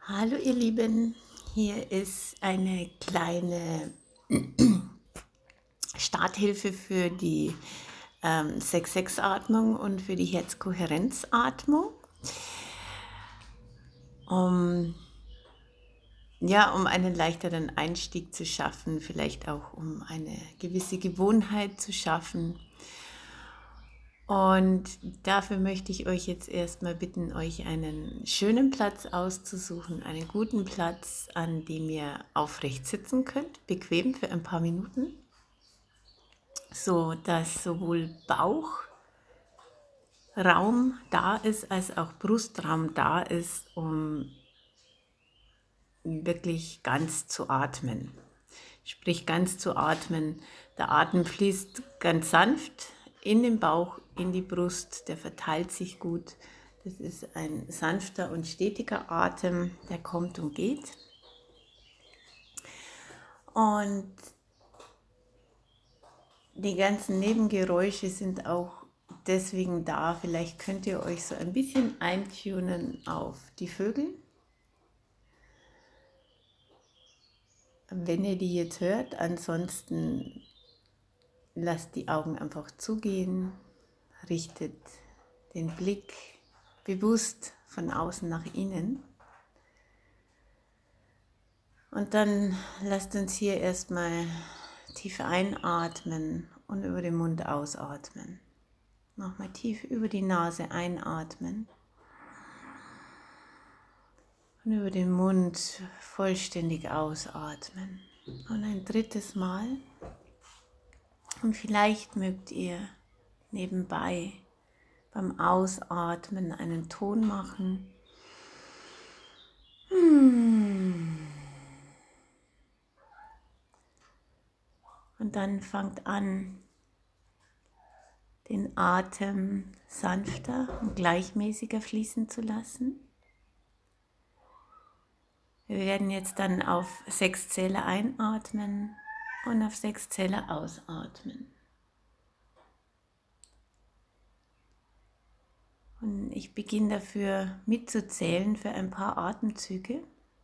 Hallo ihr Lieben, hier ist eine kleine Starthilfe für die 6-6-Atmung und für die Herzkohärenzatmung, um, um einen leichteren Einstieg zu schaffen, vielleicht auch um eine gewisse Gewohnheit zu schaffen. Und dafür möchte ich euch jetzt erstmal bitten, euch einen schönen Platz auszusuchen, einen guten Platz, an dem ihr aufrecht sitzen könnt, bequem für ein paar Minuten, so dass sowohl Bauchraum da ist, als auch Brustraum da ist, um wirklich ganz zu atmen. Sprich ganz zu atmen. Der Atem fließt ganz sanft in den Bauch, in die Brust, der verteilt sich gut. Das ist ein sanfter und stetiger Atem, der kommt und geht. Und die ganzen Nebengeräusche sind auch deswegen da. Vielleicht könnt ihr euch so ein bisschen eintunen auf die Vögel. Wenn ihr die jetzt hört, ansonsten lasst die Augen einfach zugehen, richtet den Blick bewusst von außen nach innen. Und dann lasst uns hier erstmal tief einatmen und über den Mund ausatmen. Nochmal tief über die Nase einatmen und über den Mund vollständig ausatmen. Und ein drittes Mal. Und vielleicht mögt ihr nebenbei beim Ausatmen einen Ton machen. Und dann fangt an, den Atem sanfter und gleichmäßiger fließen zu lassen. Wir werden jetzt dann auf 6 Zähler einatmen und auf 6 Zähler ausatmen. Und ich beginne dafür mitzuzählen für ein paar Atemzüge.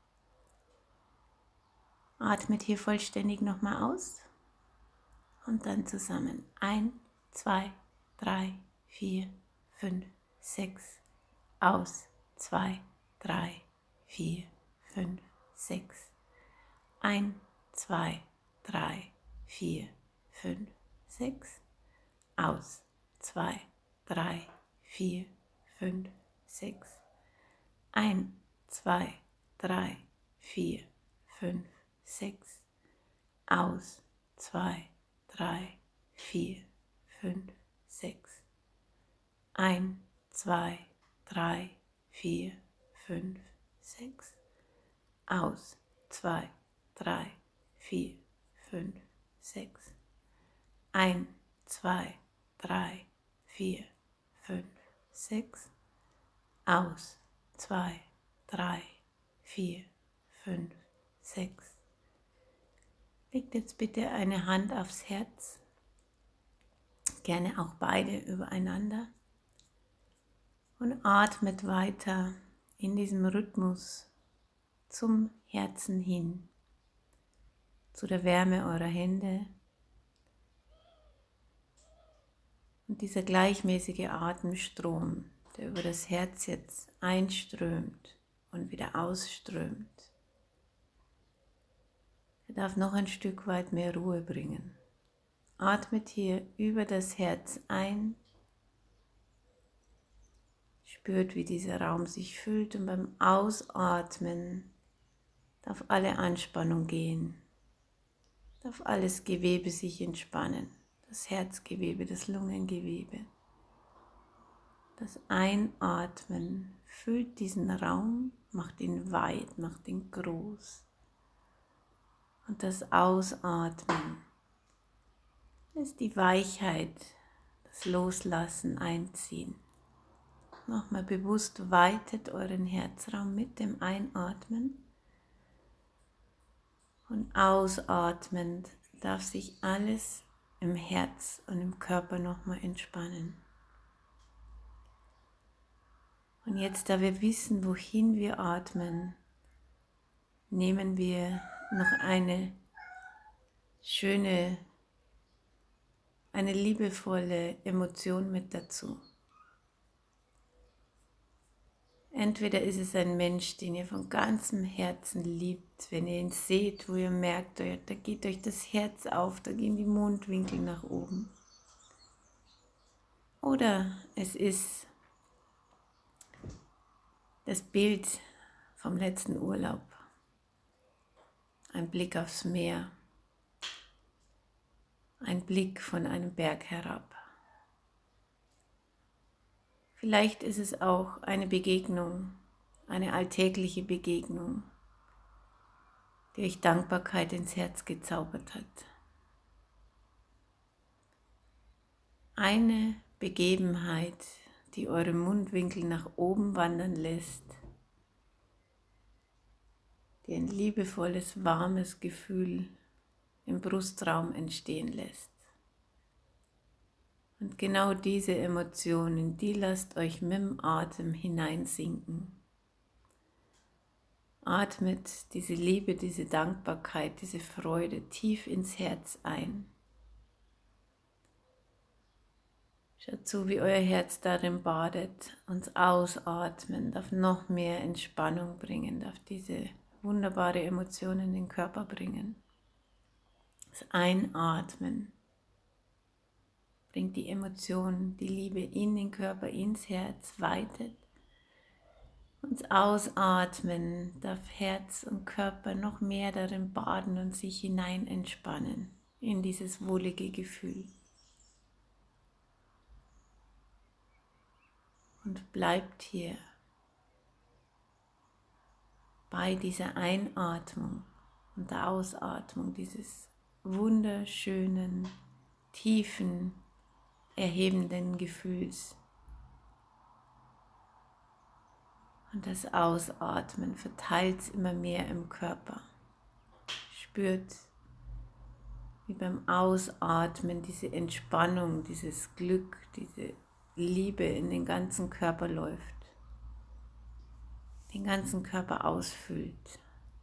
Atmet hier vollständig nochmal aus und dann zusammen. 1, 2, 3, 4, 5, 6. Aus. 2, 3, 4, 5, 6. 1, 2, 3, 4, 5, 6. Aus. 2, 3, 4, 5, 6. 1, 2, 3, 4, 5, 6. Aus. 2, 3, 4, 5, 6. 1, 2, 3, 4, 5, 6. Aus. 2, 3, 4, 5, 6. 1, 2, 3, 4, 5, 6. Aus. 2, 3, 4, 5, 6. Legt jetzt bitte eine Hand aufs Herz, gerne auch beide übereinander, und atmet weiter in diesem Rhythmus zum Herzen hin, zu der Wärme eurer Hände. Und dieser gleichmäßige Atemstrom, der über das Herz jetzt einströmt und wieder ausströmt, der darf noch ein Stück weit mehr Ruhe bringen. Atmet hier über das Herz ein, spürt, wie dieser Raum sich füllt, und beim Ausatmen darf alle Anspannung gehen, darf alles Gewebe sich entspannen, das Herzgewebe, das Lungengewebe. Das Einatmen füllt diesen Raum, macht ihn weit, macht ihn groß. Und das Ausatmen lässt die Weichheit, das Loslassen einziehen. Nochmal bewusst weitet euren Herzraum mit dem Einatmen. Und ausatmend darf sich alles im Herz und im Körper nochmal entspannen. Und jetzt, da wir wissen, wohin wir atmen, nehmen wir noch eine schöne, eine liebevolle Emotion mit dazu. Entweder ist es ein Mensch, den ihr von ganzem Herzen liebt, wenn ihr ihn seht, wo ihr merkt, da geht euch das Herz auf, da gehen die Mundwinkel nach oben. Oder es ist das Bild vom letzten Urlaub, ein Blick aufs Meer, ein Blick von einem Berg herab. Vielleicht ist es auch eine Begegnung, eine alltägliche Begegnung, die euch Dankbarkeit ins Herz gezaubert hat. Eine Begebenheit, die eure Mundwinkel nach oben wandern lässt, die ein liebevolles, warmes Gefühl im Brustraum entstehen lässt. Und genau diese Emotionen, die lasst euch mit dem Atem hineinsinken. Atmet diese Liebe, diese Dankbarkeit, diese Freude tief ins Herz ein. Schaut zu, wie euer Herz darin badet, und ausatmen darf noch mehr Entspannung bringen, darf diese wunderbare Emotion in den Körper bringen. Das Einatmen bringt die Emotion, die Liebe in den Körper, ins Herz, weitet. Und Ausatmen darf Herz und Körper noch mehr darin baden und sich hinein entspannen in dieses wohlige Gefühl. Und bleibt hier bei dieser Einatmung und der Ausatmung dieses wunderschönen, tiefen, erhebenden Gefühls. Und das Ausatmen verteilt es immer mehr im Körper. Spürt, wie beim Ausatmen diese Entspannung, dieses Glück, diese Liebe in den ganzen Körper läuft, den ganzen Körper ausfüllt.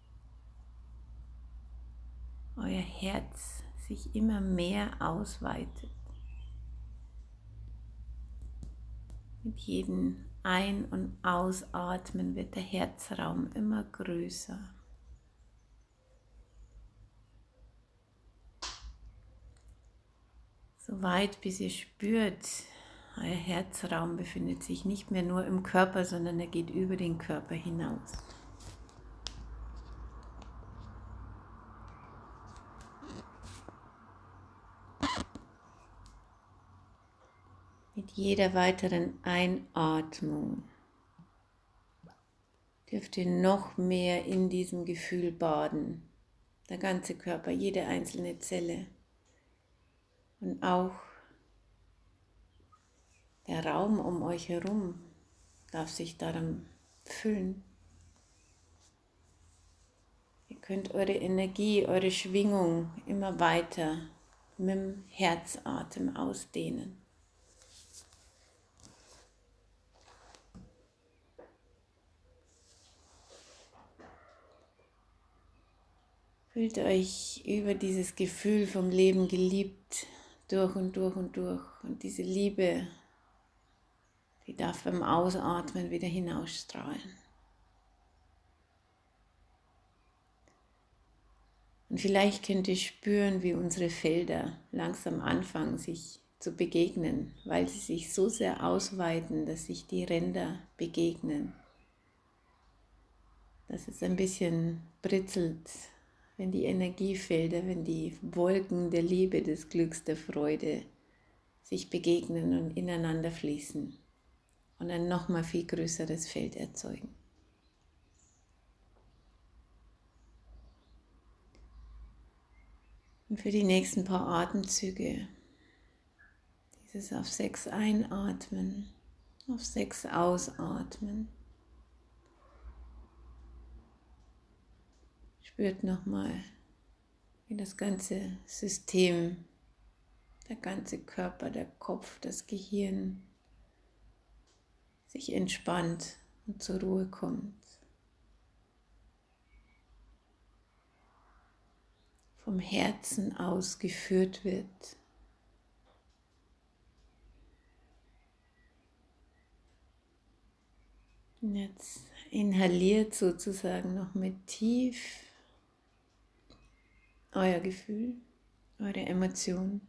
Euer Herz sich immer mehr ausweitet. Mit jedem Ein- und Ausatmen wird der Herzraum immer größer. So weit, bis ihr spürt, euer Herzraum befindet sich nicht mehr nur im Körper, sondern er geht über den Körper hinaus. Mit jeder weiteren Einatmung dürft ihr noch mehr in diesem Gefühl baden. Der ganze Körper, jede einzelne Zelle. Und auch der Raum um euch herum darf sich daran füllen. Ihr könnt eure Energie, eure Schwingung immer weiter mit dem Herzatem ausdehnen. Fühlt euch über dieses Gefühl vom Leben geliebt durch und durch und durch. Und diese Liebe, die darf beim Ausatmen wieder hinausstrahlen. Und vielleicht könnt ihr spüren, wie unsere Felder langsam anfangen, sich zu begegnen, weil sie sich so sehr ausweiten, dass sich die Ränder begegnen. Dass es ein bisschen britzelt, wenn die Energiefelder, wenn die Wolken der Liebe, des Glücks, der Freude sich begegnen und ineinander fließen und ein nochmal viel größeres Feld erzeugen. Und für die nächsten paar Atemzüge dieses auf 6 einatmen, auf 6 ausatmen. Spürt nochmal, wie das ganze System, der ganze Körper, der Kopf, das Gehirn sich entspannt und zur Ruhe kommt. vom Herzen aus geführt wird. Und jetzt inhaliert sozusagen noch mit tief euer Gefühl, eure Emotion.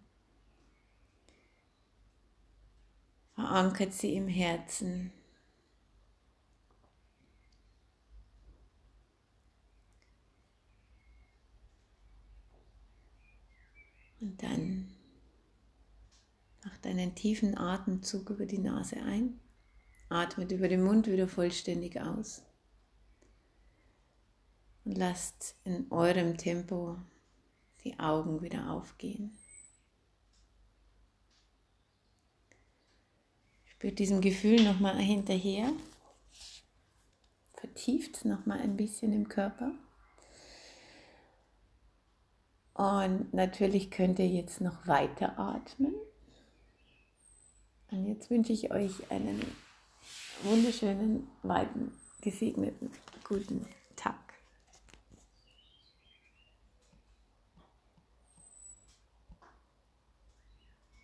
Verankert sie im Herzen. Und dann macht einen tiefen Atemzug über die Nase ein. Atmet über den Mund wieder vollständig aus. Und lasst in eurem Tempo die Augen wieder aufgehen. Spürt diesem Gefühl nochmal hinterher. Vertieft es nochmal ein bisschen im Körper. Und natürlich könnt ihr jetzt noch weiter atmen. Und jetzt wünsche ich euch einen wunderschönen, weiten, gesegneten, guten